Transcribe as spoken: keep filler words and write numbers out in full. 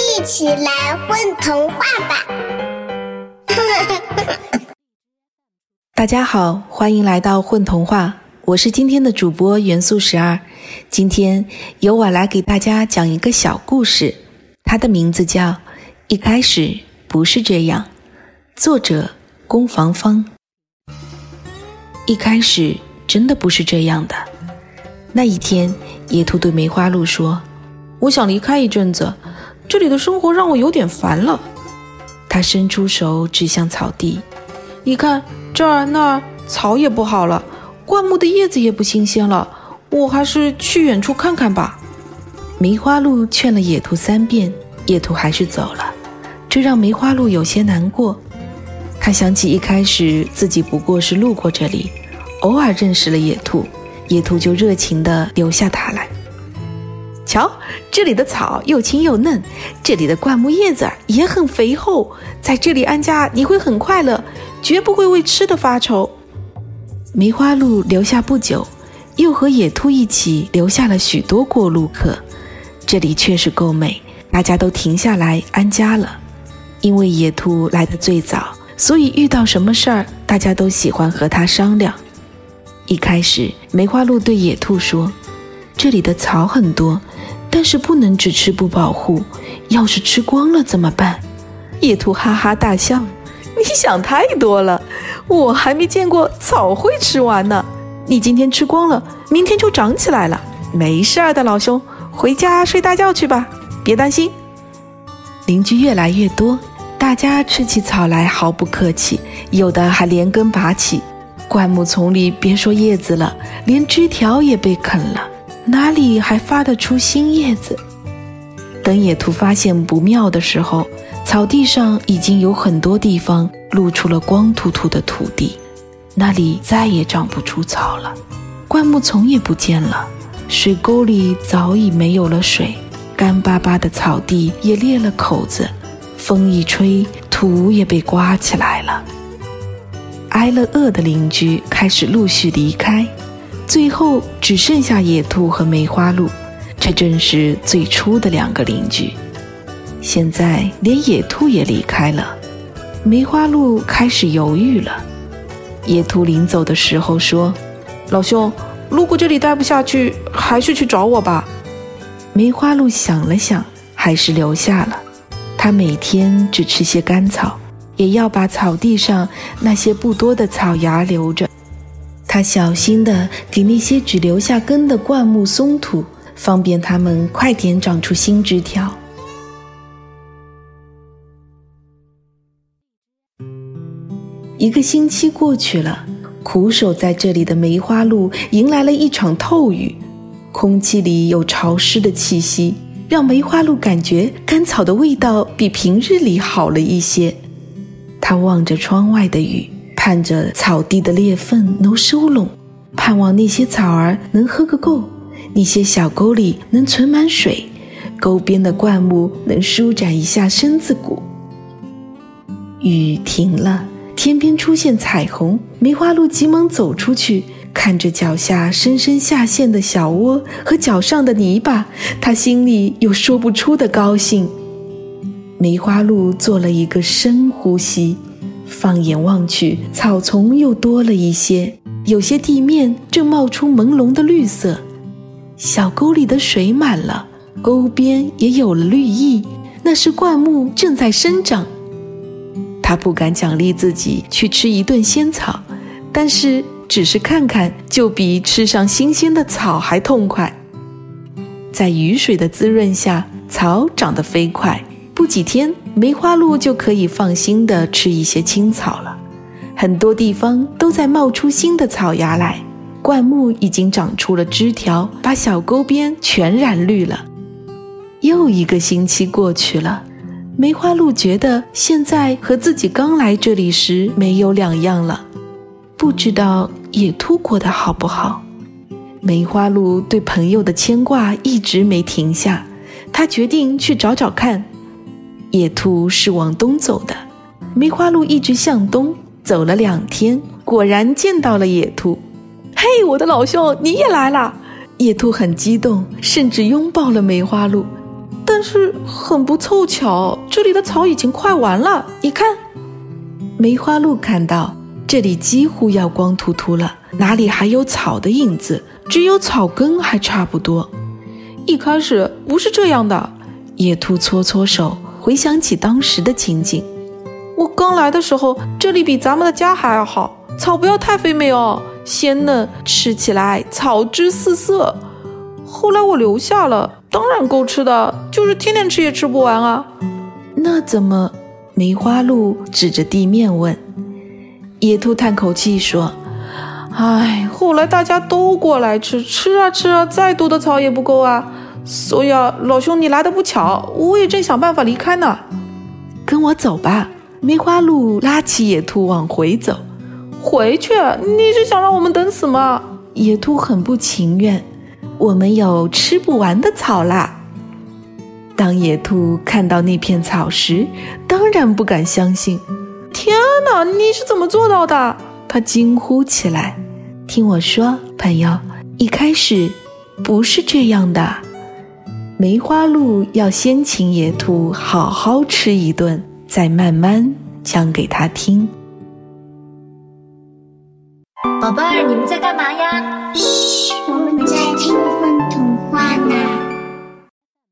一起来混童话吧！ 大家好，欢迎来到混童话，我是今天的主播元素十二。今天由我来给大家讲一个小故事，它的名字叫《一开始不是这样》，作者龚防芳。一开始真的不是这样的。那一天，野兔对梅花鹿说：我想离开一阵子，这里的生活让我有点烦了。他伸出手指向草地，你看这儿那儿草也不好了，灌木的叶子也不新鲜了，我还是去远处看看吧。梅花鹿劝了野兔三遍，野兔还是走了，这让梅花鹿有些难过。他想起一开始自己不过是路过这里，偶尔认识了野兔，野兔就热情地留下他来。瞧，这里的草又青又嫩，这里的灌木叶子也很肥厚，在这里安家你会很快乐，绝不会为吃的发愁。梅花鹿留下不久，又和野兔一起留下了许多过路客。这里确实够美，大家都停下来安家了。因为野兔来得最早，所以遇到什么事儿，大家都喜欢和他商量。一开始，梅花鹿对野兔说：这里的草很多，但是不能只吃不保护，要是吃光了怎么办？野兔哈哈大笑：你想太多了，我还没见过草会吃完呢。你今天吃光了，明天就长起来了，没事的老兄，回家睡大觉去吧，别担心。邻居越来越多，大家吃起草来毫不客气，有的还连根拔起。灌木丛里别说叶子了，连枝条也被啃了，哪里还发得出新叶子？等野兔发现不妙的时候，草地上已经有很多地方露出了光秃秃的土地，那里再也长不出草了，灌木丛也不见了，水沟里早已没有了水，干巴巴的草地也裂了口子，风一吹，土也被刮起来了。挨了饿的邻居开始陆续离开，最后只剩下野兔和梅花鹿，这正是最初的两个邻居。现在连野兔也离开了，梅花鹿开始犹豫了。野兔临走的时候说：老兄，如果这里待不下去，还是去找我吧。梅花鹿想了想，还是留下了。他每天只吃些干草，也要把草地上那些不多的草芽留着。他小心地给那些只留下根的灌木松土，方便它们快点长出新枝条。一个星期过去了，苦守在这里的梅花鹿迎来了一场透雨，空气里有潮湿的气息，让梅花鹿感觉干草的味道比平日里好了一些。他望着窗外的雨，盼着草地的裂缝能收拢，盼望那些草儿能喝个够，那些小沟里能存满水，沟边的灌木能舒展一下身子骨。雨停了，天边出现彩虹，梅花鹿急忙走出去，看着脚下深深下陷的小窝和脚上的泥巴，他心里有说不出的高兴。梅花鹿做了一个深呼吸，放眼望去，草丛又多了一些，有些地面正冒出朦胧的绿色，小沟里的水满了，沟边也有了绿意，那是灌木正在生长。他不敢奖励自己去吃一顿仙草，但是只是看看就比吃上新鲜的草还痛快。在雨水的滋润下，草长得飞快，不几天，梅花鹿就可以放心地吃一些青草了。很多地方都在冒出新的草芽来，灌木已经长出了枝条，把小沟边全染绿了。又一个星期过去了，梅花鹿觉得现在和自己刚来这里时没有两样了。不知道野兔过得好不好？梅花鹿对朋友的牵挂一直没停下，他决定去找找看。野兔是往东走的，梅花鹿一直向东，走了两天，果然见到了野兔。嘿，我的老兄，你也来了！野兔很激动，甚至拥抱了梅花鹿。 但是很不凑巧，这里的草已经快完了，你看。梅花鹿看到这里几乎要光秃秃了，哪里还有草的影子，只有草根还差不多。一开始不是这样的。野兔搓搓手，回想起当时的情景。我刚来的时候，这里比咱们的家还要好，草不要太肥美哦，鲜嫩，吃起来草汁四色。后来我留下了，当然够吃的，就是天天吃也吃不完啊。那怎么？梅花鹿指着地面问。野兔叹口气说，唉，后来大家都过来吃，吃啊吃啊，再多的草也不够啊。所以啊，老兄你来得不巧，我也正想办法离开呢。跟我走吧。梅花鹿拉起野兔往回走。回去？你是想让我们等死吗？野兔很不情愿。我们有吃不完的草啦。当野兔看到那片草时，当然不敢相信。天哪，你是怎么做到的？他惊呼起来。听我说，朋友，一开始不是这样的。梅花鹿要先请野兔好好吃一顿，再慢慢讲给他听。 宝贝儿，你们在干嘛呀？ 嘘，我们在听混童话呢。